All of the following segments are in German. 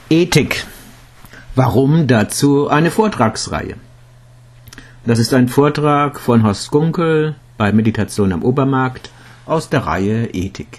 Ethik. Warum dazu eine Vortragsreihe? Das ist ein Vortrag von Horst Gunkel bei Meditation am Obermarkt aus der Reihe Ethik.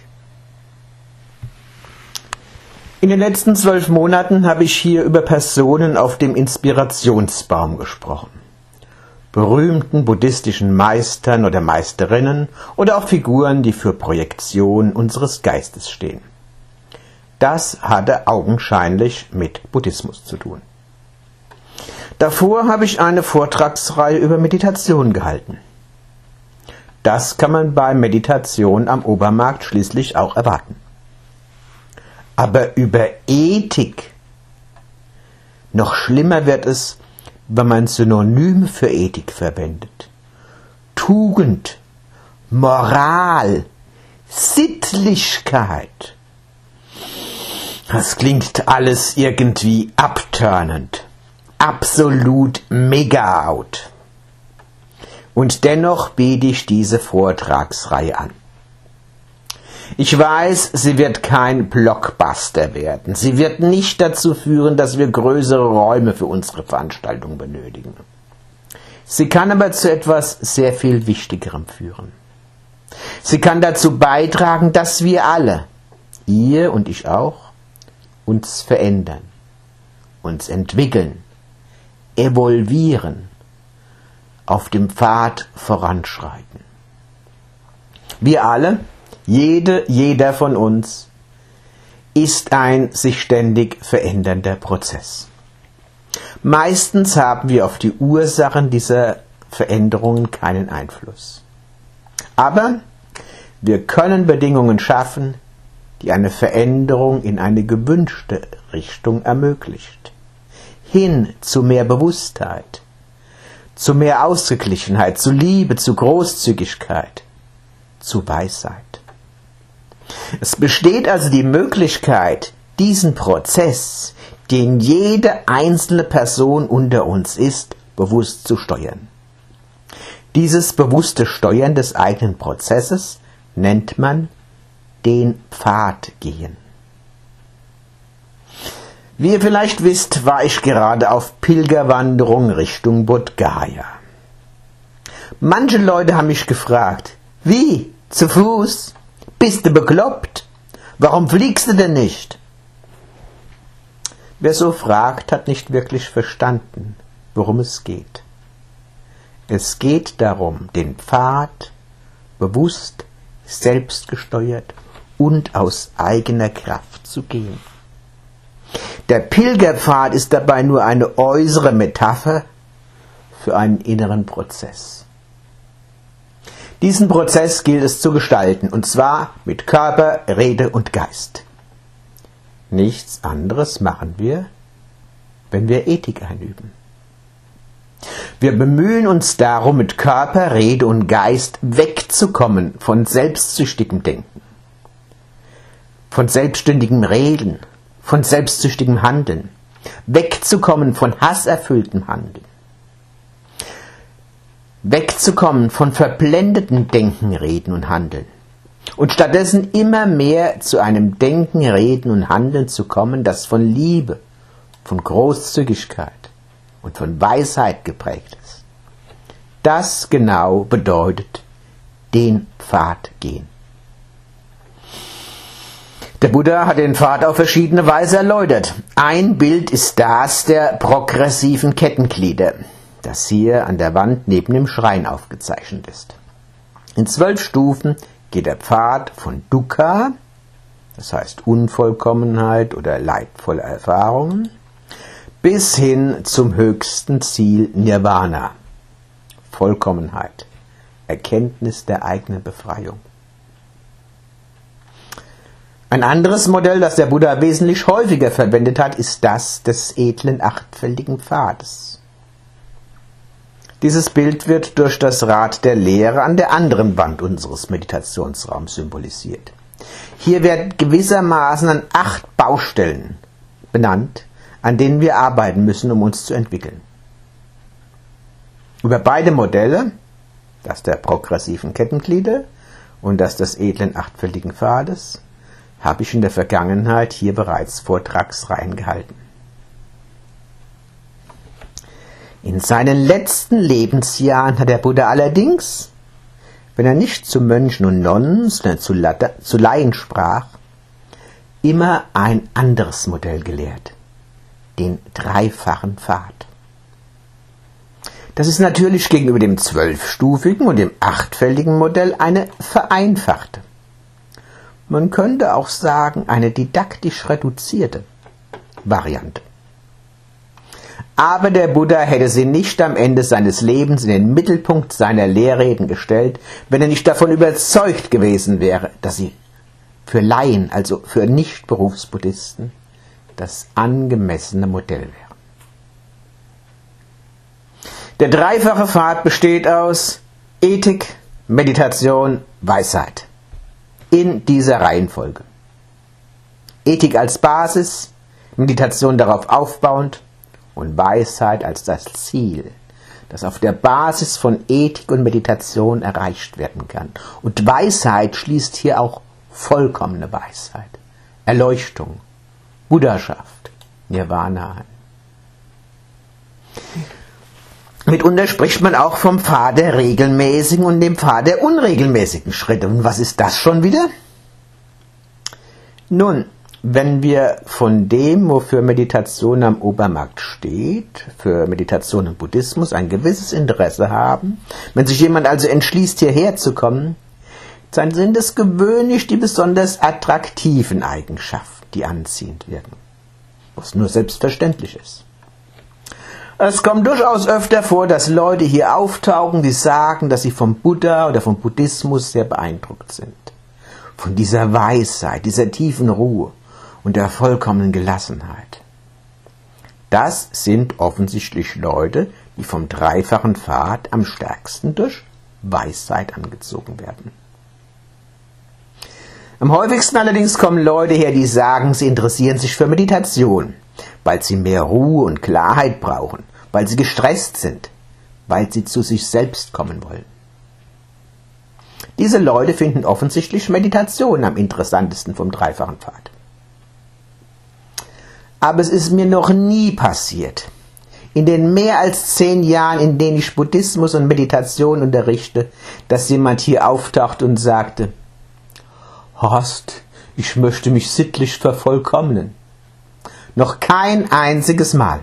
In den letzten 12 Monaten habe ich hier über Personen auf dem Inspirationsbaum gesprochen. Berühmten buddhistischen Meistern oder Meisterinnen oder auch Figuren, die für Projektion unseres Geistes stehen. Das hatte augenscheinlich mit Buddhismus zu tun. Davor habe ich eine Vortragsreihe über Meditation gehalten. Das kann man bei Meditation am Obermarkt schließlich auch erwarten. Aber über Ethik, noch schlimmer wird es, wenn man Synonyme für Ethik verwendet. Tugend, Moral, Sittlichkeit. Das klingt alles irgendwie abturnend. Absolut mega out. Und dennoch biete ich diese Vortragsreihe an. Ich weiß, sie wird kein Blockbuster werden. Sie wird nicht dazu führen, dass wir größere Räume für unsere Veranstaltung benötigen. Sie kann aber zu etwas sehr viel Wichtigerem führen. Sie kann dazu beitragen, dass wir alle, ihr und ich auch, uns verändern, uns entwickeln, evolvieren, auf dem Pfad voranschreiten. Wir alle, jeder von uns, ist ein sich ständig verändernder Prozess. Meistens haben wir auf die Ursachen dieser Veränderungen keinen Einfluss. Aber wir können Bedingungen schaffen, die eine Veränderung in eine gewünschte Richtung ermöglicht. Hin zu mehr Bewusstheit, zu mehr Ausgeglichenheit, zu Liebe, zu Großzügigkeit, zu Weisheit. Es besteht also die Möglichkeit, diesen Prozess, den jede einzelne Person unter uns ist, bewusst zu steuern. Dieses bewusste Steuern des eigenen Prozesses nennt man den Pfad gehen. Wie ihr vielleicht wisst, war ich gerade auf Pilgerwanderung Richtung Bodh Gaya. Manche Leute haben mich gefragt, wie, zu Fuß? Bist du bekloppt? Warum fliegst du denn nicht? Wer so fragt, hat nicht wirklich verstanden, worum es geht. Es geht darum, den Pfad bewusst, selbstgesteuert und aus eigener Kraft zu gehen. Der Pilgerpfad ist dabei nur eine äußere Metapher für einen inneren Prozess. Diesen Prozess gilt es zu gestalten, und zwar mit Körper, Rede und Geist. Nichts anderes machen wir, wenn wir Ethik einüben. Wir bemühen uns darum, mit Körper, Rede und Geist wegzukommen von selbstsüchtigem Denken, von selbstständigem Reden, von selbstsüchtigem Handeln, wegzukommen von hasserfülltem Handeln, wegzukommen von verblendetem Denken, Reden und Handeln und stattdessen immer mehr zu einem Denken, Reden und Handeln zu kommen, das von Liebe, von Großzügigkeit und von Weisheit geprägt ist. Das genau bedeutet den Pfad gehen. Der Buddha hat den Pfad auf verschiedene Weise erläutert. Ein Bild ist das der progressiven Kettenglieder, das hier an der Wand neben dem Schrein aufgezeichnet ist. In 12 Stufen geht der Pfad von Dukkha, das heißt Unvollkommenheit oder leidvolle Erfahrungen, bis hin zum höchsten Ziel Nirvana, Vollkommenheit, Erkenntnis der eigenen Befreiung. Ein anderes Modell, das der Buddha wesentlich häufiger verwendet hat, ist das des edlen achtfältigen Pfades. Dieses Bild wird durch das Rad der Lehre an der anderen Wand unseres Meditationsraums symbolisiert. Hier werden gewissermaßen an 8 Baustellen benannt, an denen wir arbeiten müssen, um uns zu entwickeln. Über beide Modelle, das der progressiven Kettenglieder und das des edlen achtfältigen Pfades, habe ich in der Vergangenheit hier bereits Vortragsreihen gehalten. In seinen letzten Lebensjahren hat der Buddha allerdings, wenn er nicht zu Mönchen und Nonnen, sondern zu Laien sprach, immer ein anderes Modell gelehrt, den dreifachen Pfad. Das ist natürlich gegenüber dem 12-stufigen und dem 8-fältigen Modell eine vereinfachte. Man könnte auch sagen, eine didaktisch reduzierte Variante. Aber der Buddha hätte sie nicht am Ende seines Lebens in den Mittelpunkt seiner Lehrreden gestellt, wenn er nicht davon überzeugt gewesen wäre, dass sie für Laien, also für Nicht-Berufsbuddhisten, das angemessene Modell wäre. Der dreifache Pfad besteht aus Ethik, Meditation, Weisheit. In dieser Reihenfolge. Ethik als Basis, Meditation darauf aufbauend und Weisheit als das Ziel, das auf der Basis von Ethik und Meditation erreicht werden kann. Und Weisheit schließt hier auch vollkommene Weisheit, Erleuchtung, Buddhaschaft, Nirvana ein. Mitunter spricht man auch vom Pfad der regelmäßigen und dem Pfad der unregelmäßigen Schritte. Und was ist das schon wieder? Nun, wenn wir von dem, wofür Meditation am Obermarkt steht, für Meditation und Buddhismus ein gewisses Interesse haben, wenn sich jemand also entschließt, hierher zu kommen, dann sind es gewöhnlich die besonders attraktiven Eigenschaften, die anziehend wirken, was nur selbstverständlich ist. Es kommt durchaus öfter vor, dass Leute hier auftauchen, die sagen, dass sie vom Buddha oder vom Buddhismus sehr beeindruckt sind. Von dieser Weisheit, dieser tiefen Ruhe und der vollkommenen Gelassenheit. Das sind offensichtlich Leute, die vom dreifachen Pfad am stärksten durch Weisheit angezogen werden. Am häufigsten allerdings kommen Leute her, die sagen, sie interessieren sich für Meditation, weil sie mehr Ruhe und Klarheit brauchen, weil sie gestresst sind, weil sie zu sich selbst kommen wollen. Diese Leute finden offensichtlich Meditation am interessantesten vom dreifachen Pfad. Aber es ist mir noch nie passiert, in den mehr als 10 Jahren, in denen ich Buddhismus und Meditation unterrichte, dass jemand hier auftaucht und sagte, Horst, ich möchte mich sittlich vervollkommnen. Noch kein einziges Mal.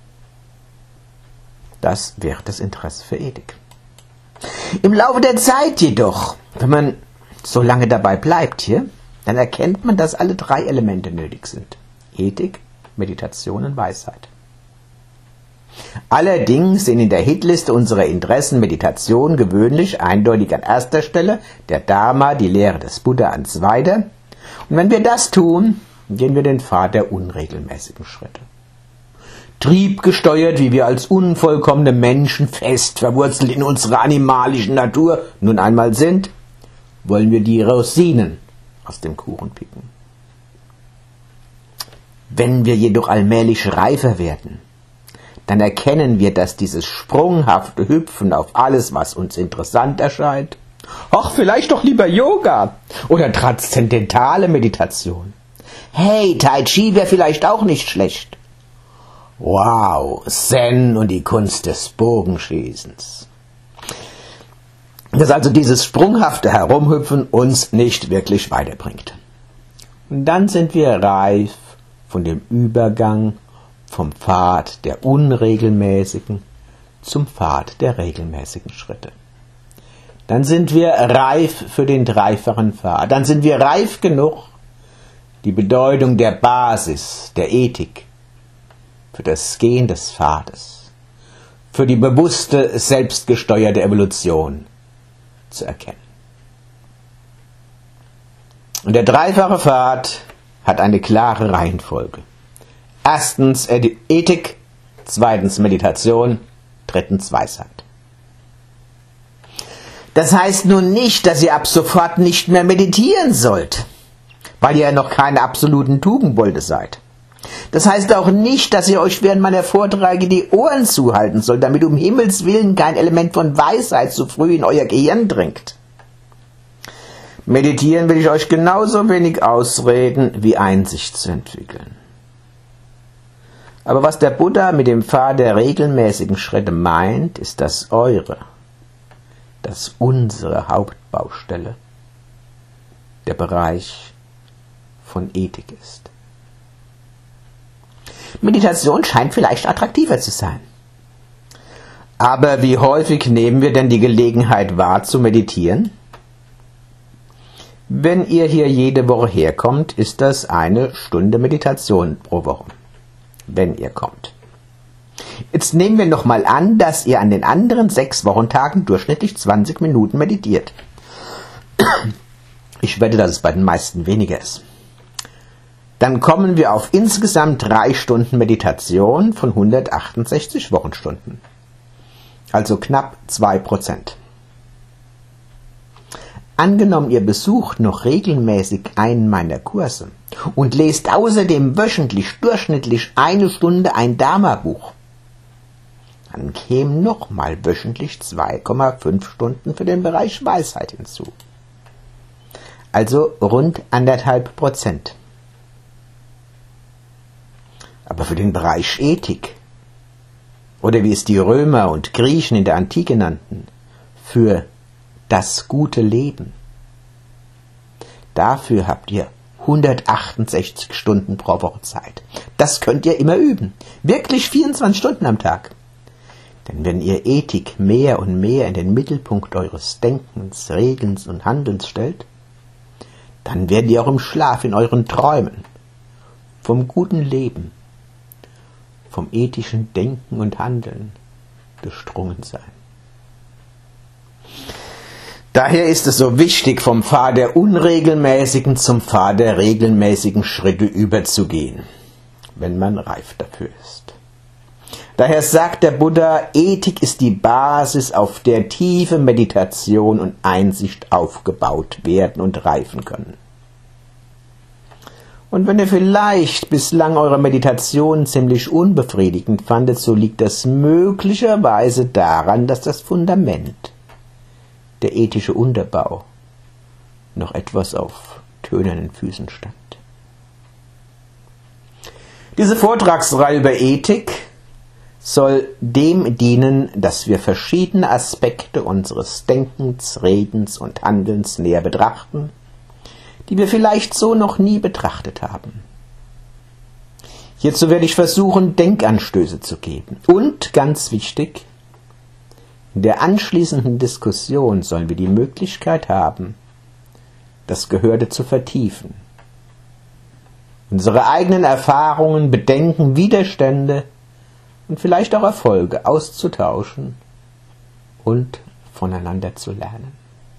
Das wäre das Interesse für Ethik. Im Laufe der Zeit jedoch, wenn man so lange dabei bleibt hier, dann erkennt man, dass alle 3 Elemente nötig sind. Ethik, Meditation und Weisheit. Allerdings sind in der Hitliste unserer Interessen Meditation gewöhnlich eindeutig an erster Stelle, der Dharma, die Lehre des Buddha an zweiter. Und wenn wir das tun, gehen wir den Pfad der unregelmäßigen Schritte. Triebgesteuert, wie wir als unvollkommene Menschen fest verwurzelt in unserer animalischen Natur nun einmal sind, wollen wir die Rosinen aus dem Kuchen picken. Wenn wir jedoch allmählich reifer werden, dann erkennen wir, dass dieses sprunghafte Hüpfen auf alles, was uns interessant erscheint, ach, vielleicht doch lieber Yoga oder transzendentale Meditation. Hey, Tai Chi wäre vielleicht auch nicht schlecht. Wow, Zen und die Kunst des Bogenschießens. Dass also dieses sprunghafte Herumhüpfen uns nicht wirklich weiterbringt. Und dann sind wir reif von dem Übergang vom Pfad der unregelmäßigen zum Pfad der regelmäßigen Schritte. Dann sind wir reif für den dreifachen Pfad. Dann sind wir reif genug, die Bedeutung der Basis, der Ethik, für das Gehen des Pfades, für die bewusste, selbstgesteuerte Evolution zu erkennen. Und der dreifache Pfad hat eine klare Reihenfolge. Erstens Ethik, zweitens Meditation, drittens Weisheit. Das heißt nun nicht, dass ihr ab sofort nicht mehr meditieren sollt, weil ihr ja noch keine absoluten Tugendbolde seid. Das heißt auch nicht, dass ihr euch während meiner Vorträge die Ohren zuhalten sollt, damit um Himmels Willen kein Element von Weisheit zu früh in euer Gehirn dringt. Meditieren will ich euch genauso wenig ausreden, wie Einsicht zu entwickeln. Aber was der Buddha mit dem Pfad der regelmäßigen Schritte meint, ist, dass unsere Hauptbaustelle der Bereich von Ethik ist. Meditation scheint vielleicht attraktiver zu sein. Aber wie häufig nehmen wir denn die Gelegenheit wahr zu meditieren? Wenn ihr hier jede Woche herkommt, ist das 1 Stunde Meditation pro Woche. Wenn ihr kommt. Jetzt nehmen wir nochmal an, dass ihr an den anderen 6 Wochentagen durchschnittlich 20 Minuten meditiert. Ich wette, dass es bei den meisten weniger ist. Dann kommen wir auf insgesamt 3 Stunden Meditation von 168 Wochenstunden. Also knapp 2%. Angenommen, ihr besucht noch regelmäßig einen meiner Kurse und lest außerdem wöchentlich durchschnittlich 1 Stunde ein Dharma-Buch, dann kämen nochmal wöchentlich 2,5 Stunden für den Bereich Weisheit hinzu. Also rund 1,5%. Aber für den Bereich Ethik, oder wie es die Römer und Griechen in der Antike nannten, für das gute Leben. Dafür habt ihr 168 Stunden pro Woche Zeit. Das könnt ihr immer üben. Wirklich 24 Stunden am Tag. Denn wenn ihr Ethik mehr und mehr in den Mittelpunkt eures Denkens, Regelns und Handelns stellt, dann werdet ihr auch im Schlaf, in euren Träumen, vom guten Leben, vom ethischen Denken und Handeln durchdrungen sein. Daher ist es so wichtig, vom Pfad der unregelmäßigen zum Pfad der regelmäßigen Schritte überzugehen, wenn man reif dafür ist. Daher sagt der Buddha, Ethik ist die Basis, auf der tiefe Meditation und Einsicht aufgebaut werden und reifen können. Und wenn ihr vielleicht bislang eure Meditation ziemlich unbefriedigend fandet, so liegt das möglicherweise daran, dass das Fundament, der ethische Unterbau, noch etwas auf tönernen Füßen stand. Diese Vortragsreihe über Ethik soll dem dienen, dass wir verschiedene Aspekte unseres Denkens, Redens und Handelns näher betrachten, die wir vielleicht so noch nie betrachtet haben. Hierzu werde ich versuchen, Denkanstöße zu geben. Und, ganz wichtig, in der anschließenden Diskussion sollen wir die Möglichkeit haben, das Gehörte zu vertiefen, unsere eigenen Erfahrungen, Bedenken, Widerstände und vielleicht auch Erfolge auszutauschen und voneinander zu lernen.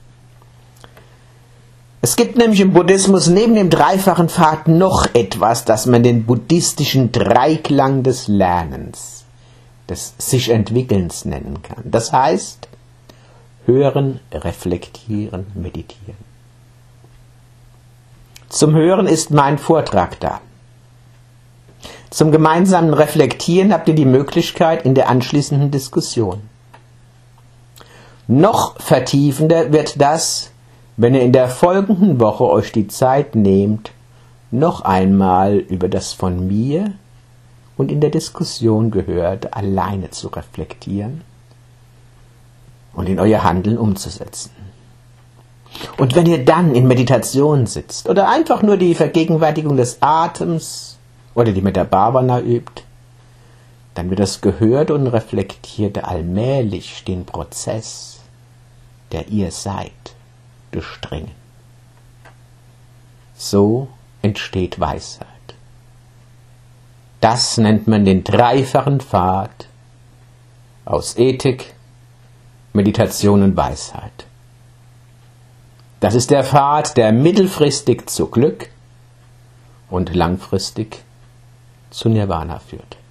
Es gibt nämlich im Buddhismus neben dem dreifachen Pfad noch etwas, das man den buddhistischen Dreiklang des Lernens, des sich Entwickelns nennen kann. Das heißt, hören, reflektieren, meditieren. Zum Hören ist mein Vortrag da. Zum gemeinsamen Reflektieren habt ihr die Möglichkeit in der anschließenden Diskussion. Noch vertiefender wird das, wenn ihr in der folgenden Woche euch die Zeit nehmt, noch einmal über das von mir und in der Diskussion Gehörte alleine zu reflektieren und in euer Handeln umzusetzen. Und wenn ihr dann in Meditation sitzt oder einfach nur die Vergegenwärtigung des Atems oder die Metta-Bhavana übt, dann wird das Gehörte und Reflektierte allmählich den Prozess, der ihr seid, durchdringen. So entsteht Weisheit. Das nennt man den dreifachen Pfad aus Ethik, Meditation und Weisheit. Das ist der Pfad, der mittelfristig zu Glück und langfristig zu Nirvana führt.